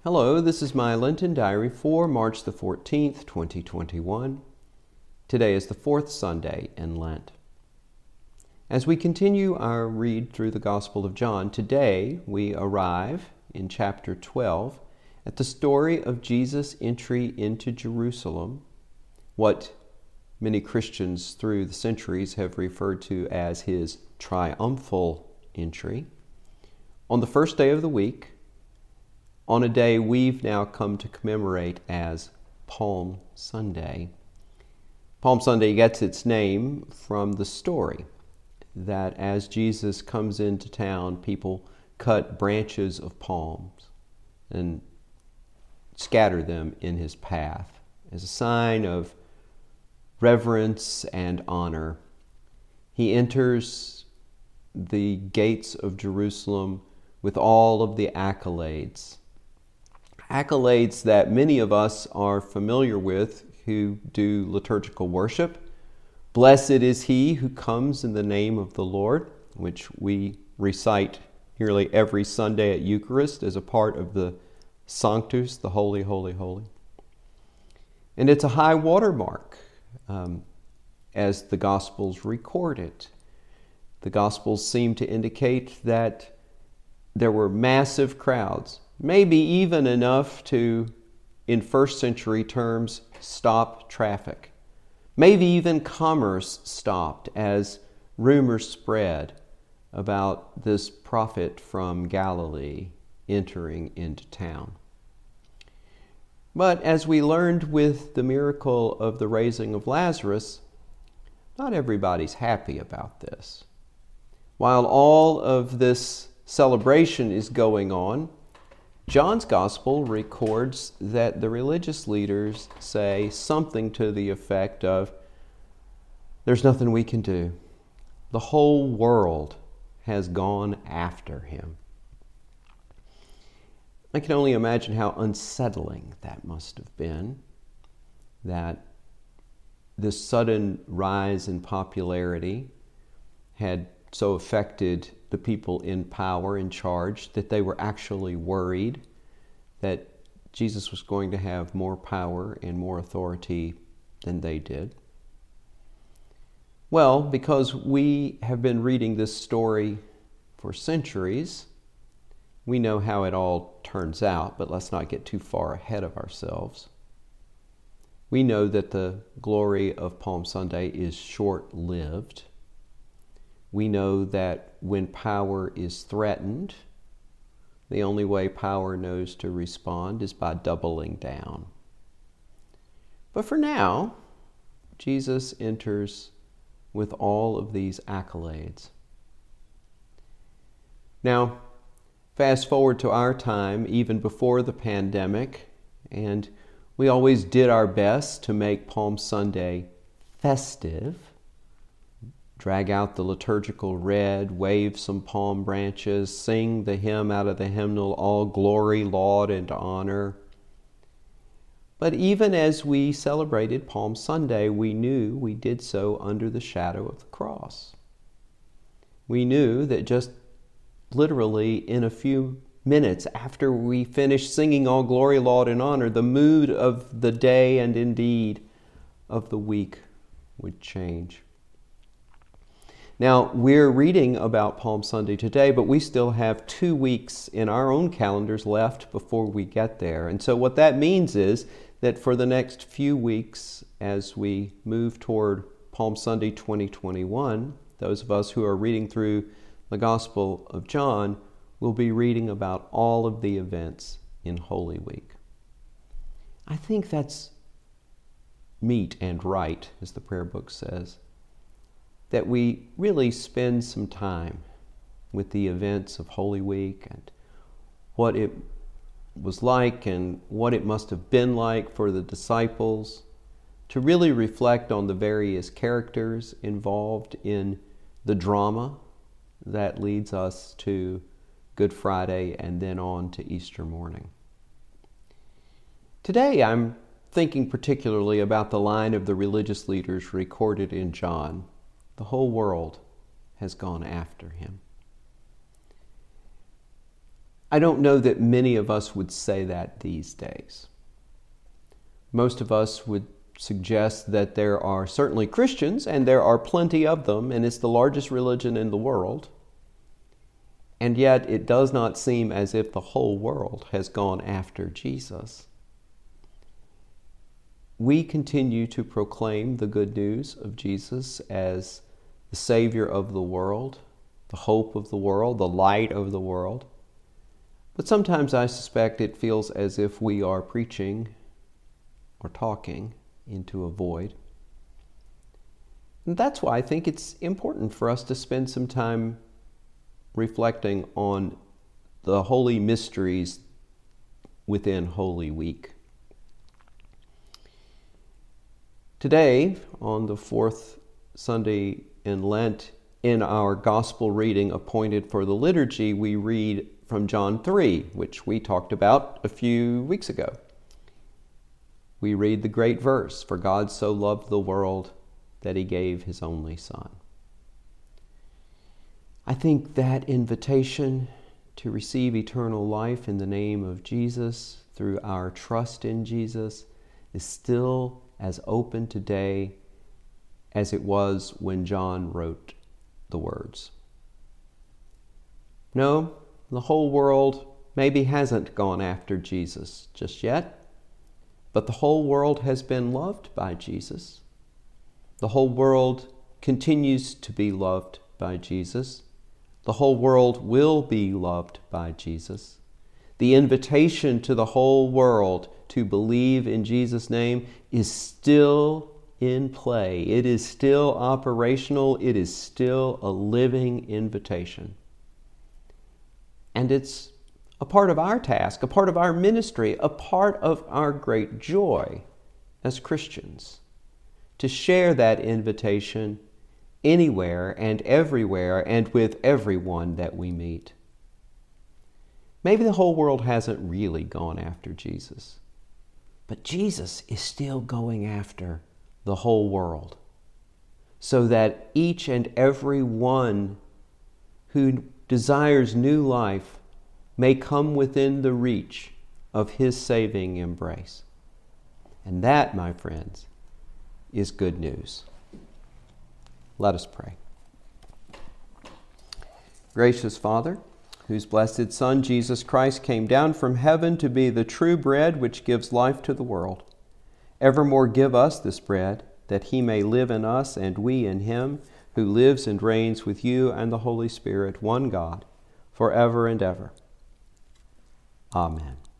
Hello, this is my Lenten Diary for March the 14th, 2021. Today is the fourth Sunday in Lent. As we continue our read through the Gospel of John, today we arrive in chapter 12 at the story of Jesus' entry into Jerusalem, what many Christians through the centuries have referred to as his triumphal entry, on the first day of the week, on a day we've now come to commemorate as Palm Sunday. Palm Sunday gets its name from the story that as Jesus comes into town, people cut branches of palms and scatter them in his path as a sign of reverence and honor. He enters the gates of Jerusalem with all of the accolades that many of us are familiar with who do liturgical worship. Blessed is he who comes in the name of the Lord, which we recite nearly every Sunday at Eucharist as a part of the Sanctus, the Holy, Holy, Holy. And it's a high watermark as the Gospels record it. The Gospels seem to indicate that there were massive crowds, maybe even enough to, in first century terms, stop traffic. Maybe even commerce stopped as rumors spread about this prophet from Galilee entering into town. But as we learned with the miracle of the raising of Lazarus, not everybody's happy about this. While all of this celebration is going on, John's Gospel records that the religious leaders say something to the effect of, "There's nothing we can do. The whole world has gone after him." I can only imagine how unsettling that must have been, that this sudden rise in popularity had so affected the people in power, in charge, that they were actually worried that Jesus was going to have more power and more authority than they did. Well, because we have been reading this story for centuries, we know how it all turns out, but let's not get too far ahead of ourselves. We know that the glory of Palm Sunday is short-lived. We know that when power is threatened, the only way power knows to respond is by doubling down. But for now, Jesus enters with all of these accolades. Now, fast forward to our time, even before the pandemic, and we always did our best to make Palm Sunday festive. Drag out the liturgical red, wave some palm branches, sing the hymn out of the hymnal, all glory, laud, and honor. But even as we celebrated Palm Sunday, we knew we did so under the shadow of the cross. We knew that just literally in a few minutes after we finished singing all glory, laud, and honor, the mood of the day and indeed of the week would change. Now, we're reading about Palm Sunday today, but we still have 2 weeks in our own calendars left before we get there. And so what that means is that for the next few weeks, as we move toward Palm Sunday 2021, those of us who are reading through the Gospel of John will be reading about all of the events in Holy Week. I think that's meet and right, as the prayer book says, that we really spend some time with the events of Holy Week and what it was like and what it must have been like for the disciples, to really reflect on the various characters involved in the drama that leads us to Good Friday and then on to Easter morning. Today I'm thinking particularly about the line of the religious leaders recorded in John. The whole world has gone after him. I don't know that many of us would say that these days. Most of us would suggest that there are certainly Christians, and there are plenty of them, and it's the largest religion in the world. And yet it does not seem as if the whole world has gone after Jesus. We continue to proclaim the good news of Jesus as the Savior of the world, the hope of the world, the light of the world. But sometimes I suspect it feels as if we are preaching or talking into a void. And that's why I think it's important for us to spend some time reflecting on the holy mysteries within Holy Week. Today, on the fourth Sunday in Lent, in our gospel reading appointed for the liturgy, we read from John 3, which we talked about a few weeks ago. We read the great verse, "For God so loved the world that he gave his only Son." I think that invitation to receive eternal life in the name of Jesus through our trust in Jesus is still as open today as it was when John wrote the words. No, the whole world maybe hasn't gone after Jesus just yet, but the whole world has been loved by Jesus. The whole world continues to be loved by Jesus. The whole world will be loved by Jesus. The invitation to the whole world to believe in Jesus' name is still in play. It is still operational. It is still a living invitation. And it's a part of our task, a part of our ministry, a part of our great joy as Christians to share that invitation anywhere and everywhere and with everyone that we meet. Maybe the whole world hasn't really gone after Jesus, but Jesus is still going after the whole world so that each and every one who desires new life may come within the reach of his saving embrace. And that, my friends, is good news. Let us pray. Gracious Father, whose blessed Son, Jesus Christ, came down from heaven to be the true bread which gives life to the world, evermore give us this bread, that he may live in us and we in him, who lives and reigns with you and the Holy Spirit, one God, forever and ever. Amen.